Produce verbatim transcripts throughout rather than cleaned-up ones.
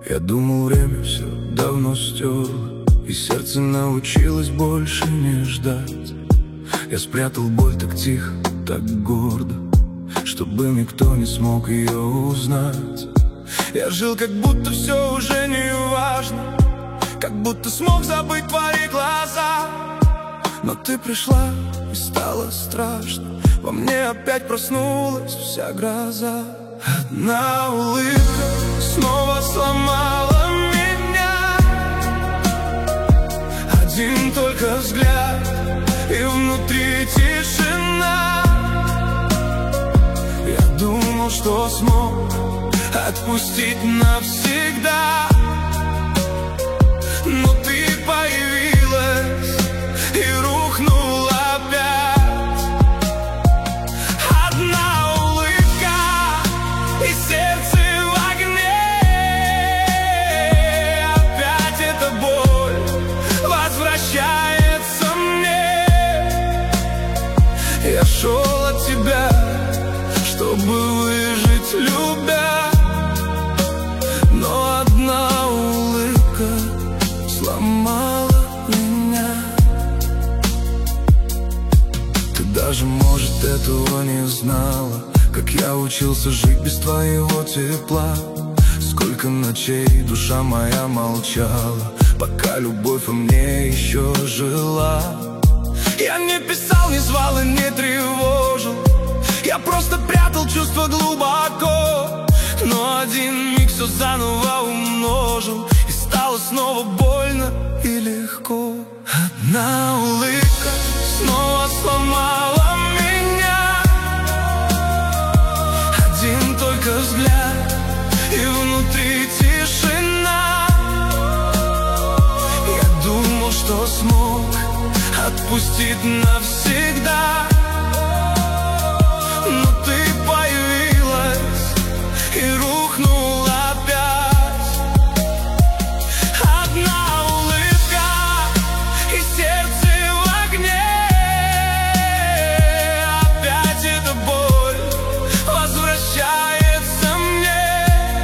Я думал, время все давно стерло, и сердце научилось больше не ждать. Я спрятал боль так тихо, так гордо, чтобы никто не смог ее узнать. Я жил, как будто все уже не важно, как будто смог забыть твои глаза. Но ты пришла, и стало страшно. Во мне опять проснулась вся гроза. Одна улыбка снова сломала меня. Один только взгляд, и внутри тишина. Я думал, что смог отпустить навсегда, но ты появилась и рухнула опять. Одна улыбка, и сердце в огне. Опять эта боль возвращается мне. Я шел от тебя, чтобы выжить, любя, но одна улыбка сломала меня. Ты даже, может, этого не знала, как я учился жить без твоего тепла. Сколько ночей душа моя молчала, пока любовь во мне еще жила. Я не писал, не звал и не тревожил, я просто прятал чувства глубоко. Но один миг все заново умножил, и стало снова больно и легко. Одна улыбка снова сломала меня. Один только взгляд, и внутри тишина. Я думал, что смог отпустить навсегда, но ты появилась и рухнула опять. Одна улыбка, и сердце в огне. Опять эта боль возвращается мне.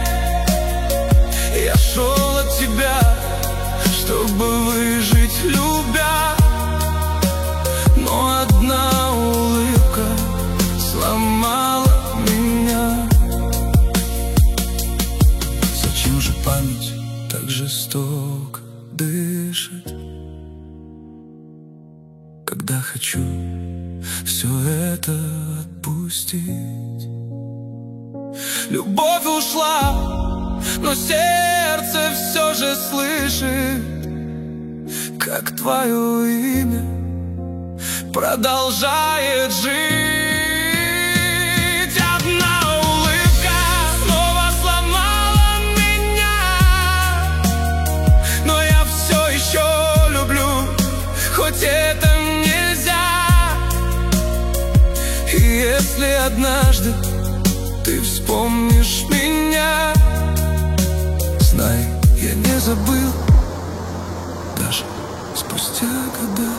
Я шел от тебя, чтобы выжить, любя, но одна улыбка сломала меня. Зачем же память так жестоко дышит, когда хочу все это отпустить? Любовь ушла, но сердце все же слышит, как твое имя продолжает жить. Одна улыбка снова сломала меня, но я все еще люблю, хоть это нельзя. И если однажды ты вспомнишь меня, знай, я не забыл, даже спустя года.